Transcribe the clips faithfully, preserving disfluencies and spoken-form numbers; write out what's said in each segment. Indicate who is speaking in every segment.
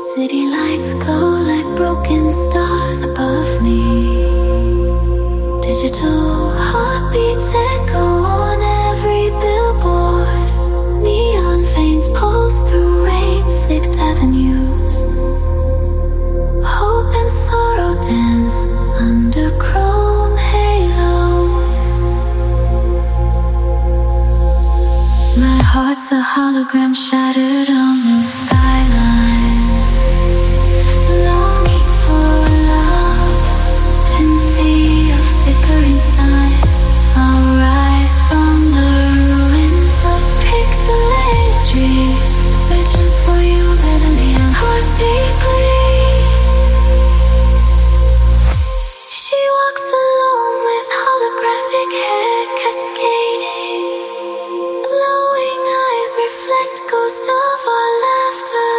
Speaker 1: City lights glow like broken stars above me. Digital heartbeats echo on every billboard. Neon veins pulse through rain-slicked avenues. Hope and sorrow dance under chrome halos. My heart's a hologram shattered on the skyline. Longing for love and sea of flickering signs. I'll rise from the ruins of pixelated dreams, searching for you, letting me a heartbeat, please. She walks alone with holographic hair cascading. Glowing eyes reflect ghost of our laughter.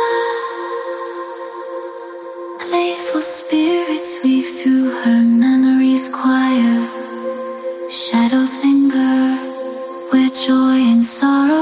Speaker 1: Playful spirits weave through her memory's choir. Shadows linger where joy and sorrow